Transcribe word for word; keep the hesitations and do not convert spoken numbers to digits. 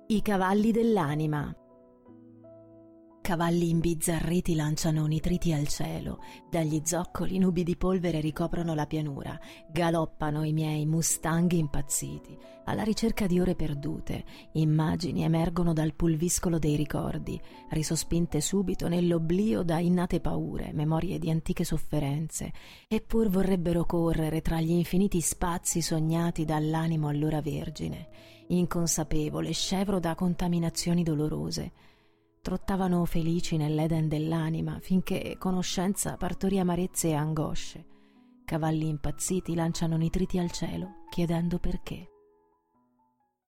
I cavalli dell'anima. Cavalli imbizzarriti lanciano nitriti al cielo, dagli zoccoli nubi di polvere ricoprono la pianura, galoppano i miei mustanghi impazziti, alla ricerca di ore perdute, immagini emergono dal pulviscolo dei ricordi, risospinte subito nell'oblio da innate paure, memorie di antiche sofferenze, eppur vorrebbero correre tra gli infiniti spazi sognati dall'animo allora vergine, inconsapevole, scevro da contaminazioni dolorose. Trottavano felici nell'Eden dell'anima finché conoscenza partorì amarezze e angosce. Cavalli impazziti lanciano nitriti al cielo chiedendo perché.